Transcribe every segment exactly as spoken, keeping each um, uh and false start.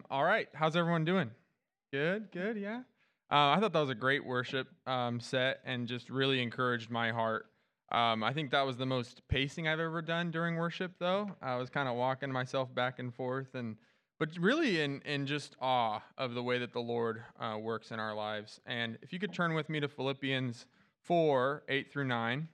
All right. How's everyone doing? Good, good, yeah. Uh, I thought that was a great worship um, set and just really encouraged my heart. Um, I think that was the most pacing I've ever done during worship, though. I was kind of walking myself back and forth, and but really in in just awe of the way that the Lord uh, works in our lives. And if you could turn with me to Philippians four eight through nine.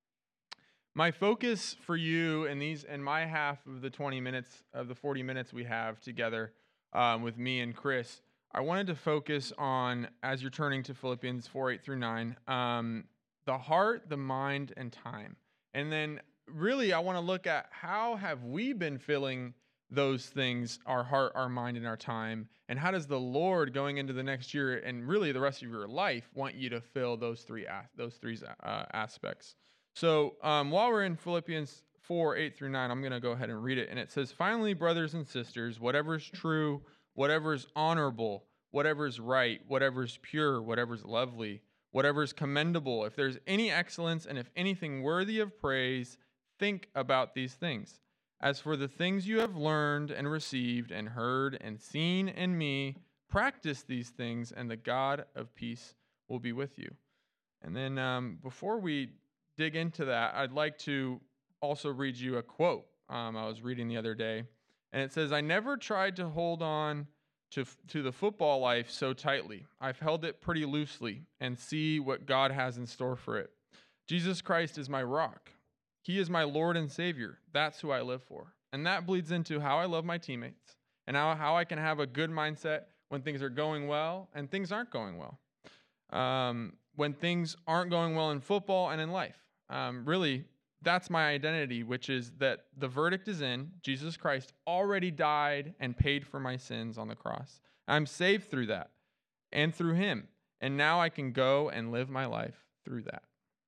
My focus for you in these in my half of the twenty minutes of the forty minutes we have together um, with me and Chris, I wanted to focus on, as you're turning to Philippians four eight through nine, um, the heart, the mind, and time. And then really I want to look at how have we been filling those things, our heart, our mind, and our time, and how does the Lord going into the next year and really the rest of your life want you to fill those three those three uh, aspects. So um, while we're in Philippians four, eight through nine, I'm going to go ahead and read it. And it says, "Finally, brothers and sisters, whatever is true, whatever is honorable, whatever is right, whatever is pure, whatever is lovely, whatever is commendable, if there's any excellence and if anything worthy of praise, think about these things. As for the things you have learned and received and heard and seen in me, practice these things, and the God of peace will be with you." And then um, before we dig into that, I'd like to also read you a quote um, I was reading the other day. And it says, "I never tried to hold on to, to the football life so tightly. I've held it pretty loosely and see what God has in store for it. Jesus Christ is my rock. He is my Lord and Savior. That's who I live for. And that bleeds into how I love my teammates and how, how I can have a good mindset when things are going well and things aren't going well. Um, when things aren't going well in football and in life. Um, really, that's my identity, which is that the verdict is in. Jesus Christ already died and paid for my sins on the cross. I'm saved through that and through him. And now I can go and live my life through that.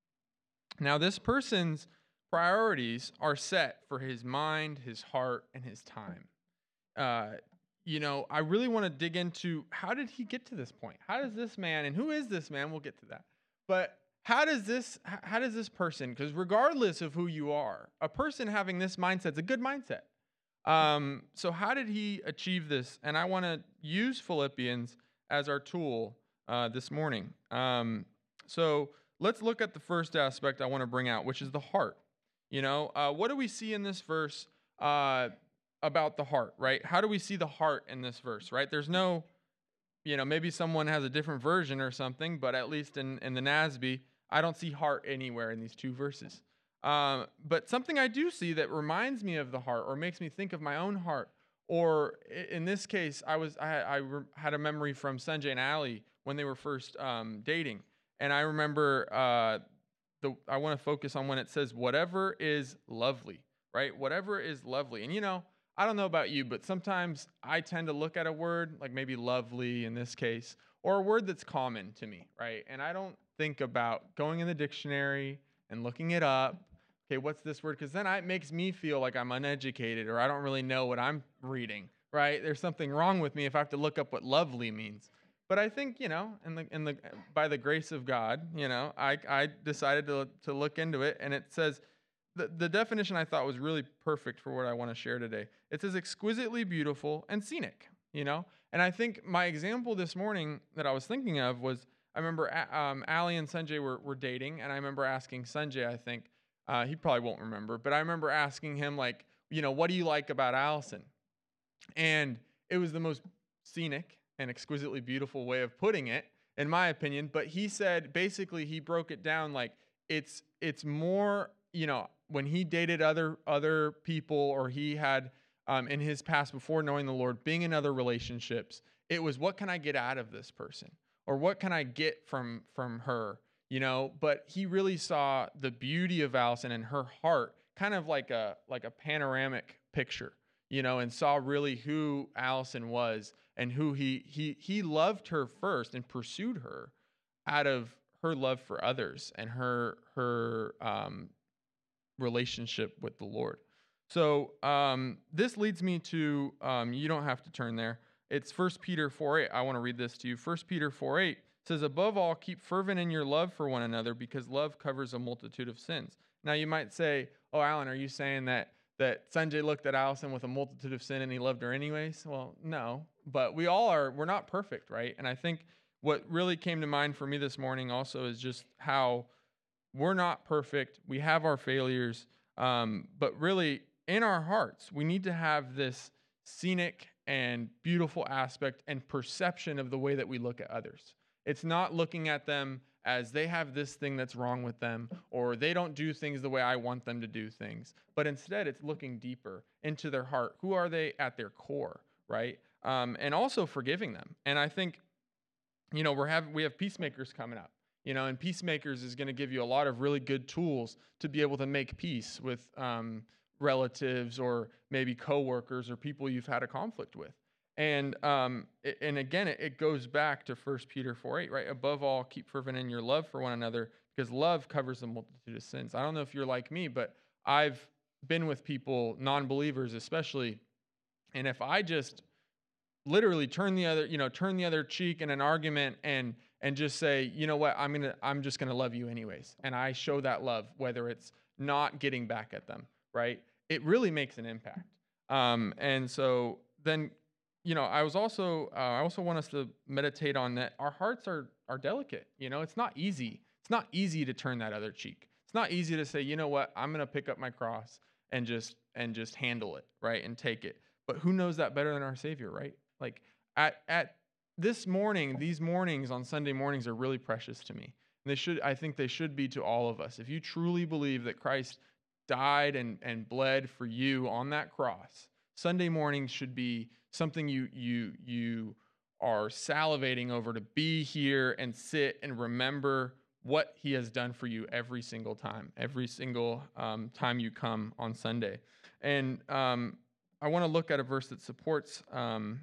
Now, this person's priorities are set for his mind, his heart, and his time. Uh, you know, I really want to dig into how did he get to this point? How does this man, and who is this man? We'll get to that. But how does this, how does this person, because regardless of who you are, a person having this mindset is a good mindset. Um, so how did he achieve this? And I want to use Philippians as our tool uh, this morning. Um, so let's look at the first aspect I want to bring out, which is the heart. You know, uh, what do we see in this verse uh, about the heart, right? How do we see the heart in this verse, right? There's no, you know, maybe someone has a different version or something, but at least in, in the N A S B, I don't see heart anywhere in these two verses. Um, but something I do see that reminds me of the heart or makes me think of my own heart, or in this case, I was I, I re- had a memory from Sanjay and Ali when they were first um, dating, and I remember uh, the I want to focus on when it says whatever is lovely, right? Whatever is lovely, and you know, I don't know about you, but sometimes I tend to look at a word like maybe lovely in this case, or a word that's common to me, right? And I don't think about going in the dictionary and looking it up. Okay, what's this word? Because then it makes me feel like I'm uneducated or I don't really know what I'm reading, right? There's something wrong with me if I have to look up what lovely means. But I think, you know, in the in the by the grace of God, you know, I I decided to to look into it, and it says the the definition I thought was really perfect for what I want to share today. It says exquisitely beautiful and scenic, you know? And I think my example this morning that I was thinking of was I remember um, Ali and Sanjay were, were dating, and I remember asking Sanjay, I think, uh, he probably won't remember, but I remember asking him, like, you know, what do you like about Allison? And it was the most scenic and exquisitely beautiful way of putting it, in my opinion. But he said, basically, he broke it down like it's it's more, you know, when he dated other other people or he had um, in his past before knowing the Lord, being in other relationships, it was what can I get out of this person? Or what can I get from from her? You know, but he really saw the beauty of Allison and her heart, kind of like a like a panoramic picture, you know, and saw really who Allison was and who he he he loved her first and pursued her out of her love for others and her her um, relationship with the Lord. So um, this leads me to um, you don't have to turn there. It's First Peter four eight. I want to read this to you. First Peter four eight says, "Above all, keep fervent in your love for one another, because love covers a multitude of sins." Now you might say, "Oh, Alan, are you saying that that Sanjay looked at Allison with a multitude of sin and he loved her anyways?" Well, no, but we all are, we're not perfect, right? And I think what really came to mind for me this morning also is just how we're not perfect. We have our failures, um, but really in our hearts, we need to have this scenic and beautiful aspect and perception of the way that we look at others. It's not looking at them as they have this thing that's wrong with them, or they don't do things the way I want them to do things. But instead, it's looking deeper into their heart. Who are they at their core, right? Um, and also forgiving them. And I think, you know, we're having we have peacemakers coming up. You know, and peacemakers is going to give you a lot of really good tools to be able to make peace with um, relatives or maybe coworkers or people you've had a conflict with. And um, it, and again, it, it goes back to First Peter four eight, right? Above all, keep fervent in your love for one another, because love covers a multitude of sins. I don't know if you're like me, but I've been with people, non-believers especially, and if I just literally turn the other, you know, turn the other cheek in an argument and and just say, you know what, I'm gonna, I'm just gonna love you anyways, and I show that love, whether it's not getting back at them, right? It really makes an impact. Um, and so then, you know, I was also, uh, I also want us to meditate on that. Our hearts are are delicate. You know, it's not easy. It's not easy to turn that other cheek. It's not easy to say, you know what, I'm gonna pick up my cross and just and just handle it, right, and take it. But who knows that better than our Savior, right? Like at at this morning, these mornings on Sunday mornings are really precious to me. And they should, I think they should be to all of us. If you truly believe that Christ died and, and bled for you on that cross, Sunday mornings should be something you you you are salivating over, to be here and sit and remember what he has done for you every single time, every single um, time you come on Sunday. And um, I want to look at a verse that supports um,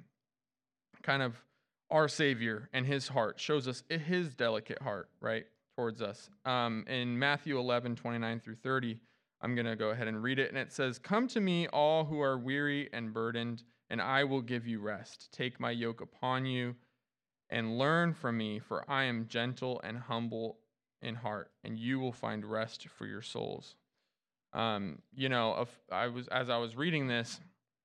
kind of our Savior and his heart, shows us his delicate heart, right, towards us. Um, in Matthew eleven, twenty-nine through thirty, I'm going to go ahead and read it. And it says, "Come to me, all who are weary and burdened, and I will give you rest. Take my yoke upon you and learn from me, for I am gentle and humble in heart, and you will find rest for your souls." Um, you know, if I was as I was reading this,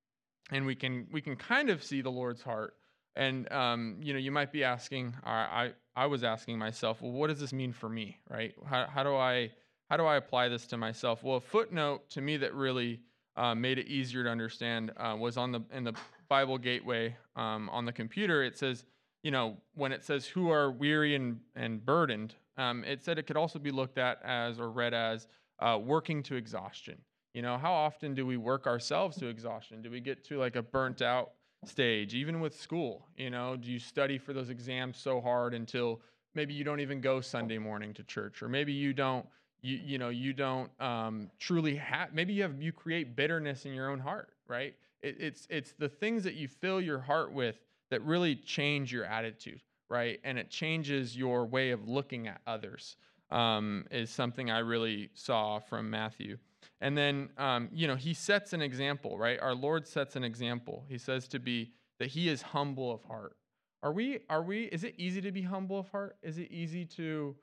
and we can we can kind of see the Lord's heart. And um, you know, you might be asking, I, I I was asking myself, well, what does this mean for me, right? How how do I how do I apply this to myself? Well, a footnote to me that really uh, made it easier to understand uh, was on the in the Bible Gateway um, on the computer. It says, you know, when it says who are weary and and burdened, um, it said it could also be looked at as or read as uh, working to exhaustion. You know, how often do we work ourselves to exhaustion? Do we get to like a burnt out stage? Even with school, you know, do you study for those exams so hard until maybe you don't even go Sunday morning to church, or maybe you don't, you you know, you don't um, truly have. Maybe you have you create bitterness in your own heart, right? It, it's it's the things that you fill your heart with that really change your attitude, right? And it changes your way of looking at others. Um, is something I really saw from Matthew. And then, um, you know, he sets an example, right? Our Lord sets an example. He says to be that he is humble of heart. Are we, are we, is it easy to be humble of heart? Is it easy to,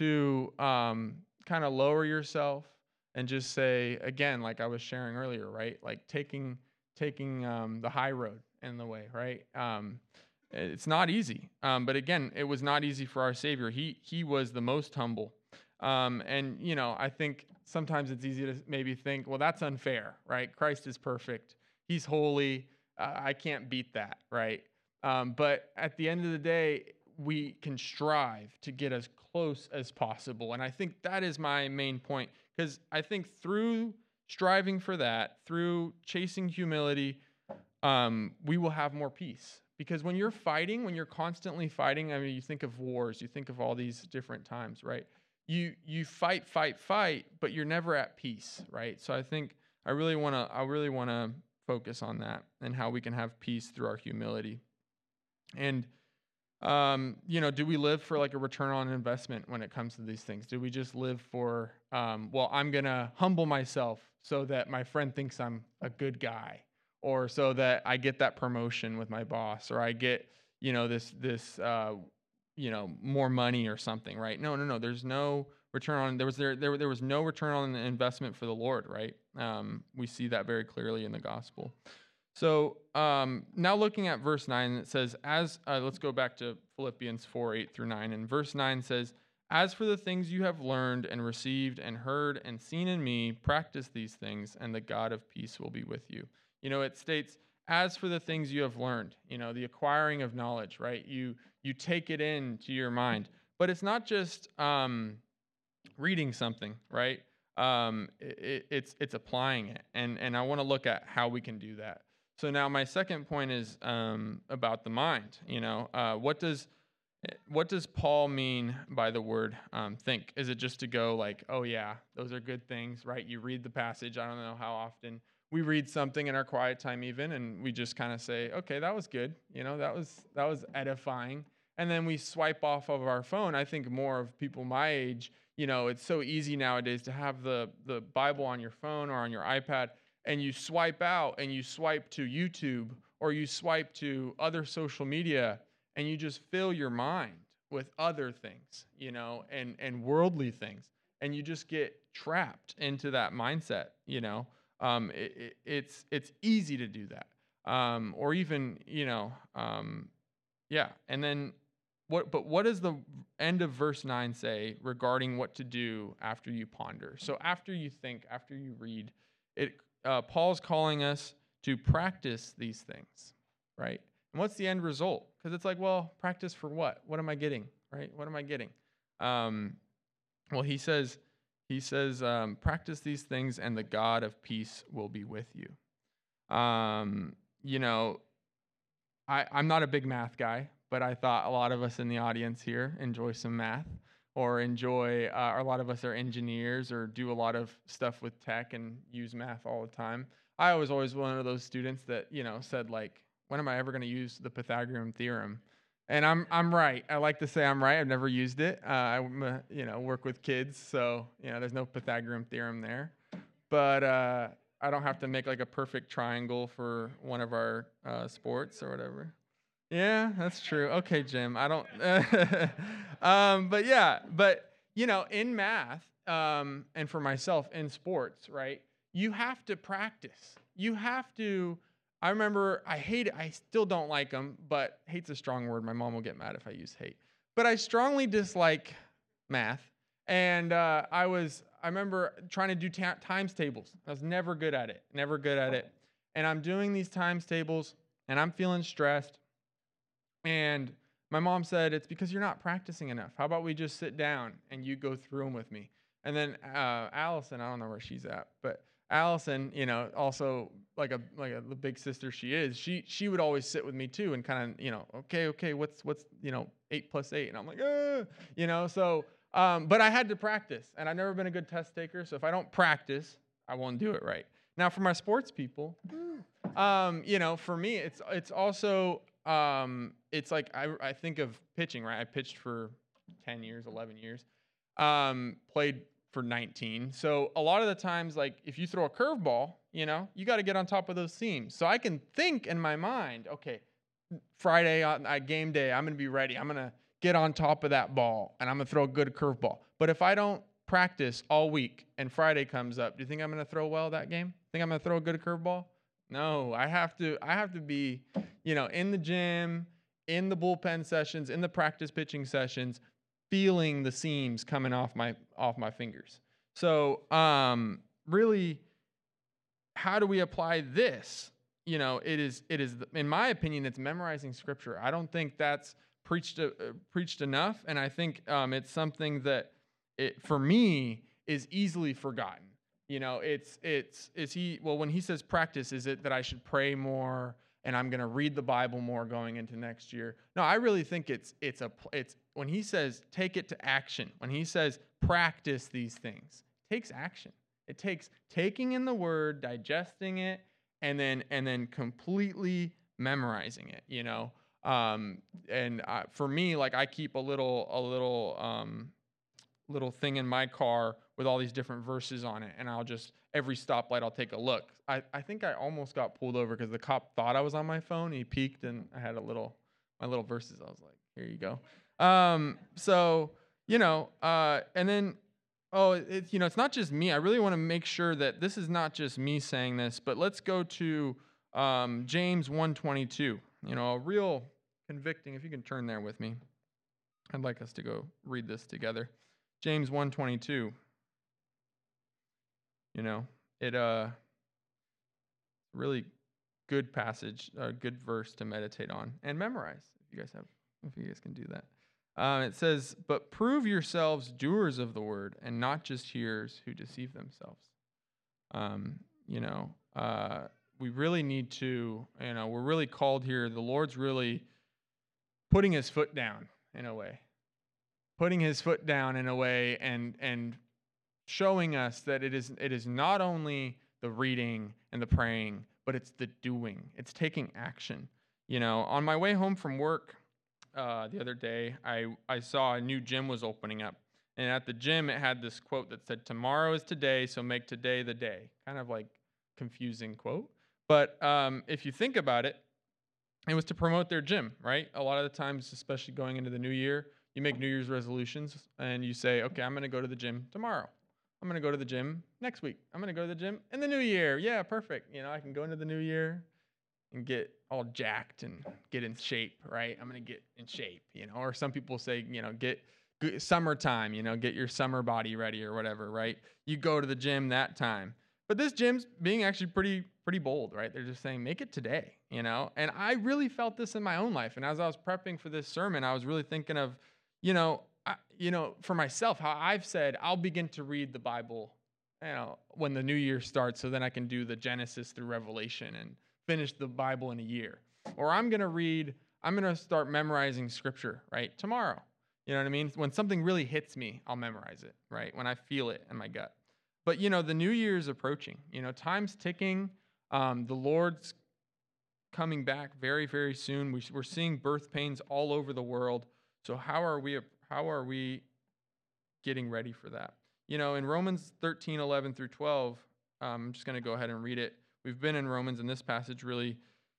to um, kind of lower yourself and just say, again, like I was sharing earlier, right? Like taking, taking um, the high road in the way, right? Um, it's not easy. Um, but again, it was not easy for our Savior. He, he was the most humble. Um, and, you know, I think sometimes it's easy to maybe think, well, that's unfair, right? Christ is perfect. He's holy. Uh, I can't beat that, right? Um, but at the end of the day, we can strive to get as close as possible. And I think that is my main point, because I think through striving for that, through chasing humility, um, we will have more peace. Because when you're fighting, when you're constantly fighting, I mean, you think of wars, you think of all these different times, right? You you fight, fight, fight, but you're never at peace, right? So I think I really want to I really want to focus on that and how we can have peace through our humility. And um, you know, do we live for like a return on investment when it comes to these things? Do we just live for um, well, I'm gonna humble myself so that my friend thinks I'm a good guy, or so that I get that promotion with my boss, or I get, you know, this this uh, you know, more money or something, right? No, no, no. There's no return on. There was there there there was no return on the investment for the Lord, right? Um, we see that very clearly in the gospel. So um, now looking at verse nine, it says, as, uh, let's go back to Philippians four, eight through nine. And verse nine says, as for the things you have learned and received and heard and seen in me, practice these things, and the God of peace will be with you. You know, it states, as for the things you have learned, you know, the acquiring of knowledge, right? You you take it into your mind. But it's not just um, reading something, right? Um, it, it's it's applying it, and and I want to look at how we can do that. So now my second point is um, about the mind. You know, uh, what does what does Paul mean by the word um, think? Is it just to go like, oh yeah, those are good things, right? You read the passage. I don't know how often we read something in our quiet time even, and we just kind of say, okay, that was good. You know, that was that was edifying. And then we swipe off of our phone. I think more of people my age, you know, it's so easy nowadays to have the the Bible on your phone or on your iPad, and you swipe out and you swipe to YouTube or you swipe to other social media, and you just fill your mind with other things, you know, and and worldly things, and you just get trapped into that mindset, you know. Um, it, it, it's it's easy to do that, um, or even, you know, um, yeah. And then what? But what does the end of verse nine say regarding what to do after you ponder? So after you think, after you read, it uh, Paul's calling us to practice these things, right? And what's the end result? Because it's like, well, practice for what? What am I getting? Right? What am I getting? Um, well, he says, he says, um, practice these things, and the God of peace will be with you. Um, you know, I, I'm not a big math guy, but I thought a lot of us in the audience here enjoy some math, or enjoy, uh, or a lot of us are engineers or do a lot of stuff with tech and use math all the time. I was always one of those students that, you know, said like, when am I ever going to use the Pythagorean theorem? And I'm I'm right. I like to say I'm right. I've never used it. Uh, I you know work with kids, so you know there's no Pythagorean theorem there. But uh, I don't have to make like a perfect triangle for one of our uh, sports or whatever. Yeah, that's true. Okay, Jim. I don't. um, but yeah, but you know, in math, um, and for myself in sports, right? You have to practice. You have to. I remember I hate it. I still don't like them, but hate's a strong word. My mom will get mad if I use hate. But I strongly dislike math, and uh, I was. I remember trying to do ta- times tables. I was never good at it. Never good at it. And I'm doing these times tables, and I'm feeling stressed. And my mom said, it's because you're not practicing enough. How about we just sit down and you go through them with me? And then uh, Allison, I don't know where she's at, but Allison, you know, also like a like a, the big sister she is, she she would always sit with me too and kind of, you know, okay, okay, what's what's you know eight plus eight, and I'm like, uh, you know, so um, but I had to practice, and I've never been a good test taker, so if I don't practice, I won't do it right. Now for my sports people, um, you know, for me, it's it's also um, it's like I I think of pitching, right? I pitched for ten years, eleven years, um, played for nineteen. So a lot of the times, like if you throw a curveball, you know, you got to get on top of those seams. So I can think in my mind, okay, Friday on uh, game day, I'm gonna be ready. I'm gonna get on top of that ball, and I'm gonna throw a good curveball. But if I don't practice all week and Friday comes up, do you think I'm gonna throw well that game? Think I'm gonna throw a good curveball? No, I have to. I have to be, you know, in the gym, in the bullpen sessions, in the practice pitching sessions, feeling the seams coming off my off my fingers. So, um, really, how do we apply this? You know, it is it is in my opinion, it's memorizing scripture. I don't think that's preached uh, preached enough, and I think um, it's something that it for me is easily forgotten. You know, it's it's is he well when he says practice, is it that I should pray more and I'm going to read the Bible more going into next year? No, I really think it's it's a it's when he says take it to action. When he says practice these things, it takes action. It takes taking in the word, digesting it, and then and then completely memorizing it. You know, um, and uh, for me, like I keep a little a little. Um, little thing in my car with all these different verses on it, and I'll just every stoplight I'll take a look. I, I think I almost got pulled over because the cop thought I was on my phone. He peeked and I had a little my little verses. I was like, here you go. Um, so you know, uh, and then oh, it's you know, it's not just me. I really want to make sure that this is not just me saying this, but let's go to Um, James one twenty-two, you know, a real convicting, if you can turn there with me. I'd like us to go read this together. James one twenty-two, you know, it uh really good passage, a good verse to meditate on and memorize. If you guys have, if you guys can do that. Um, it says, "But prove yourselves doers of the word, and not just hearers who deceive themselves." Um, you know, uh, we really need to. You know, we're really called here. The Lord's really putting His foot down in a way, putting His foot down in a way, and and showing us that it is it is not only the reading and the praying, but it's the doing. It's taking action. You know, on my way home from work uh, the other day, I, I saw a new gym was opening up. And at the gym, it had this quote that said, "Tomorrow is today, so make today the day." Kind of like confusing quote. But um, if you think about it, it was to promote their gym, right? A lot of the times, especially going into the new year, you make New Year's resolutions and you say, okay, I'm going to go to the gym tomorrow. I'm going to go to the gym next week. I'm going to go to the gym in the new year. Yeah, perfect. You know, I can go into the new year and get all jacked and get in shape, right? I'm going to get in shape, you know, or some people say, you know, get good, summertime, you know, get your summer body ready or whatever, right? You go to the gym that time. But this gym's being actually pretty, pretty bold, right? They're just saying, make it today, you know? And I really felt this in my own life. And as I was prepping for this sermon, I was really thinking of, you know, I, you know, for myself, how I've said, I'll begin to read the Bible, you know, when the new year starts, so then I can do the Genesis through Revelation and finish the Bible in a year. Or I'm going to read, I'm going to start memorizing scripture, right? Tomorrow. You know what I mean? When something really hits me, I'll memorize it, right? When I feel it in my gut. But, you know, the new year is approaching. You know, time's ticking. Um, the Lord's coming back very, very soon. We, we're seeing birth pains all over the world. So how are we, how are we getting ready for that? You know, in Romans thirteen, eleven through twelve, um, I'm just going to go ahead and read it. We've been in Romans, and this passage really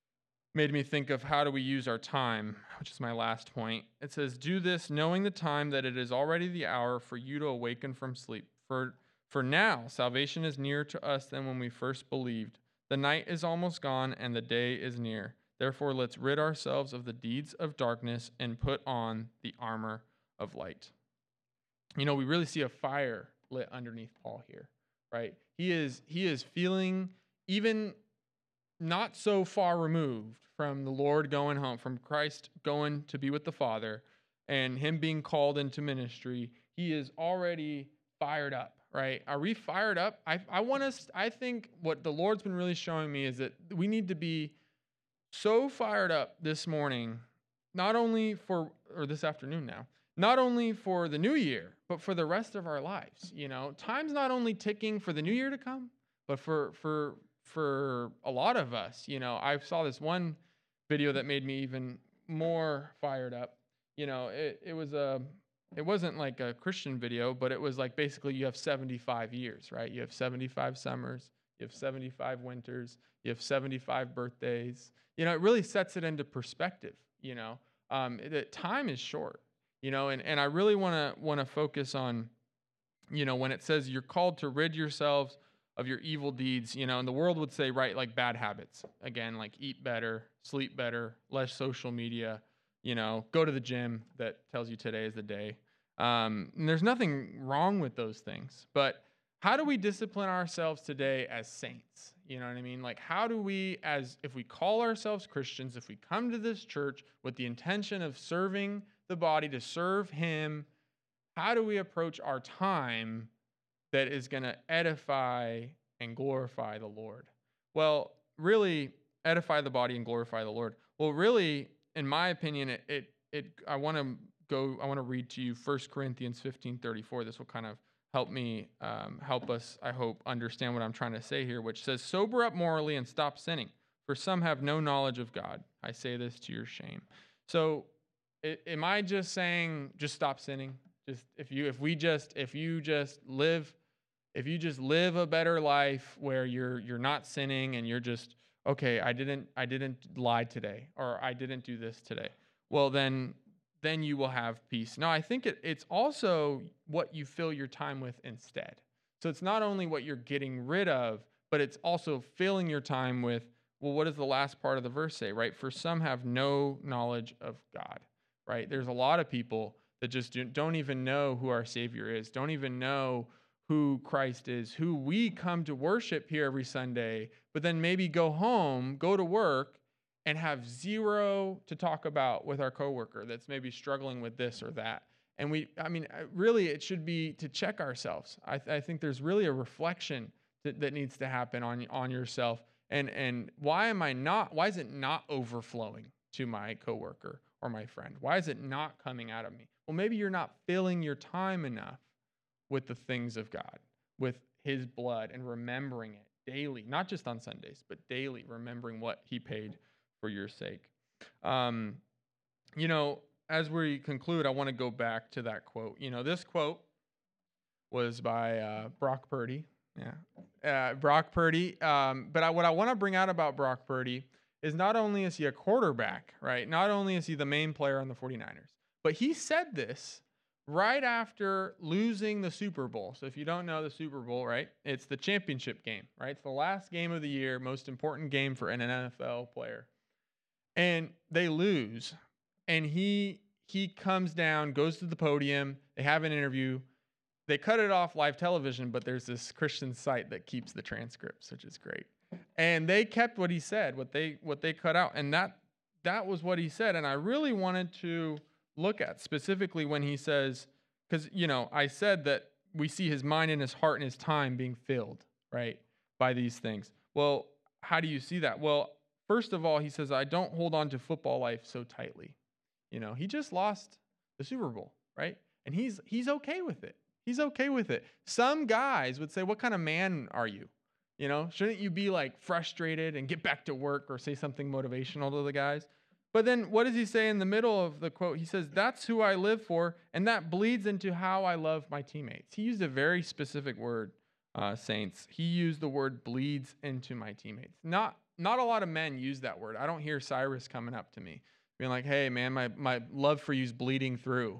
made me think of how do we use our time, which is my last point. It says, "Do this knowing the time that it is already the hour for you to awaken from sleep. For For now, salvation is nearer to us than when we first believed. The night is almost gone and the day is near. Therefore, let's rid ourselves of the deeds of darkness and put on the armor of light." You know, we really see a fire lit underneath Paul here, right? He is he is feeling even not so far removed from the Lord going home, from Christ going to be with the Father, and him being called into ministry. He is already fired up. Right? Are we fired up? I, I want us, I think what the Lord's been really showing me is that we need to be so fired up this morning, not only for, or this afternoon now, not only for the new year, but for the rest of our lives. You know, time's not only ticking for the new year to come, but for, for, for a lot of us. You know, I saw this one video that made me even more fired up. You know, it, it was a, It wasn't like a Christian video, but it was like basically you have seventy-five years, right? You have seventy-five summers, you have seventy-five winters, you have seventy-five birthdays. You know, it really sets it into perspective, you know. Um, that time is short, you know, and, and I really want to want to focus on, you know, when it says you're called to rid yourselves of your evil deeds, you know, and the world would say, right, like bad habits. Again, like eat better, sleep better, less social media, you know, go to the gym that tells you today is the day. Um, and there's nothing wrong with those things. But how do we discipline ourselves today as saints? You know what I mean? Like, how do we, as if we call ourselves Christians, if we come to this church with the intention of serving the body, to serve Him, how do we approach our time that is going to edify and glorify the Lord? Well, really, edify the body and glorify the Lord. Well, really, in my opinion, it it, it I want to go. I want to read to you First Corinthians fifteen thirty-four. This will kind of help me, um, help us, I hope, understand what I'm trying to say here, which says, "Sober up morally and stop sinning, for some have no knowledge of God. I say this to your shame." So, it, am I just saying just stop sinning? Just if you if we just if you just live if you just live a better life where you're you're not sinning and you're just okay, I didn't I didn't lie today, or I didn't do this today. Well, then then you will have peace. No, I think it, it's also what you fill your time with instead. So it's not only what you're getting rid of, but it's also filling your time with Well, what does the last part of the verse say, right? For some have no knowledge of God, right? There's a lot of people that just do, don't even know who our Savior is, don't even know who Christ is, who we come to worship here every Sunday, but then maybe go home, go to work, and have zero to talk about with our coworker that's maybe struggling with this or that. And we, I mean, really, it should be to check ourselves. I, th- I think there's really a reflection that, that needs to happen on on yourself. And and why am I not? Why is it not overflowing to my coworker or my friend? Why is it not coming out of me? Well, maybe you're not filling your time enough with the things of God, with His blood, and remembering it daily, not just on Sundays, but daily, remembering what He paid for your sake. Um, you know, as we conclude, I want to go back to that quote. You know, this quote was by uh, Brock Purdy. Yeah, uh, Brock Purdy. Um, but I, what I want to bring out about Brock Purdy is not only is he a quarterback, right? Not only is he the main player on the 49ers, but he said this right after losing the Super Bowl. So if you don't know the Super Bowl, right, it's the championship game, right? It's the last game of the year, most important game for an N F L player. And they lose. And he he comes down, goes to the podium. They have an interview. They cut it off live television, but there's this Christian site that keeps the transcripts, which is great. And they kept what he said, what they what they cut out, and that that was what he said. And I really wanted to look at specifically when he says, because you know, I said that we see his mind and his heart and his time being filled, right, by these things. Well, how do you see that? Well, first of all, he says, I don't hold on to football life so tightly. You know, he just lost the Super Bowl, right? And he's he's okay with it. He's okay with it. Some guys would say, what kind of man are you? You know, shouldn't you be like frustrated and get back to work or say something motivational to the guys? But then what does he say in the middle of the quote? He says, that's who I live for, and that bleeds into how I love my teammates. He used a very specific word, uh, saints. He used the word bleeds into my teammates. Not not a lot of men use that word. I don't hear Cyrus coming up to me being like, hey, man, my, my love for you is bleeding through.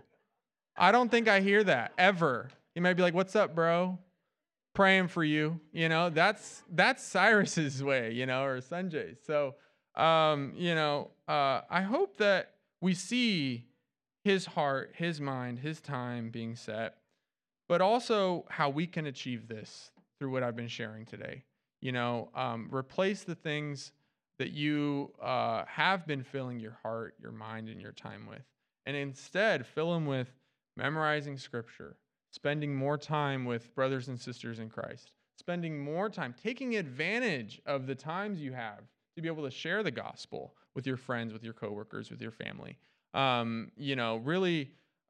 I don't think I hear that ever. He might be like, what's up, bro? Praying for you. You know, that's that's Cyrus's way, you know, or Sanjay's. So, um, you know, uh, I hope that we see his heart, his mind, his time being set, but also how we can achieve this through what I've been sharing today. You know, um, replace the things that you uh, have been filling your heart, your mind, and your time with, and instead fill them with memorizing scripture, spending more time with brothers and sisters in Christ, spending more time, taking advantage of the times you have to be able to share the gospel with your friends, with your coworkers, with your family. Um, you know, really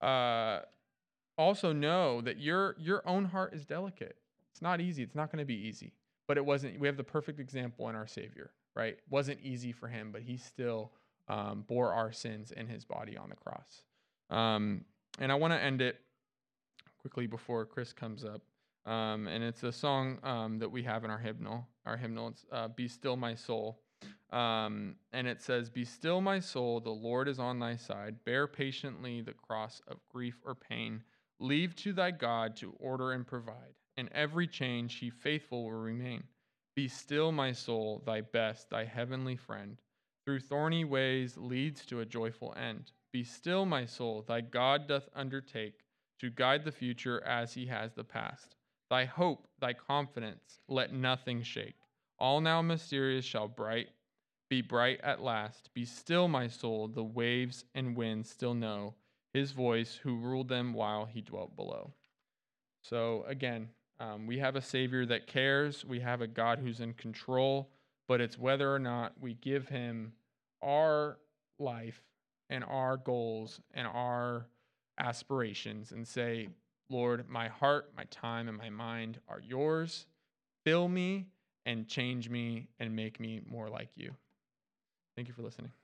uh, also know that your your own heart is delicate. It's not easy. It's not going to be easy. But it wasn't. We have the perfect example in our Savior, right? It wasn't easy for him, but he still um, bore our sins in his body on the cross. Um, And I want to end it quickly before Chris comes up. Um, and it's a song um, that we have in our hymnal. Our hymnal, it's uh, Be Still My Soul. Um, and it says, Be still my soul, the Lord is on thy side. Bear patiently the cross of grief or pain. Leave to thy God to order and provide. In every change he faithful will remain. Be still my soul, thy best, thy heavenly friend. Through thorny ways leads to a joyful end. Be still, my soul, thy God doth undertake to guide the future as he has the past. Thy hope, thy confidence, let nothing shake. All now mysterious shall bright be bright at last. Be still, my soul, the waves and winds still know his voice who ruled them while he dwelt below. So again, um, we have a Savior that cares. We have a God who's in control, but it's whether or not we give him our life and our goals and our aspirations and say, Lord, my heart, my time, and my mind are yours. Fill me and change me and make me more like you. Thank you for listening.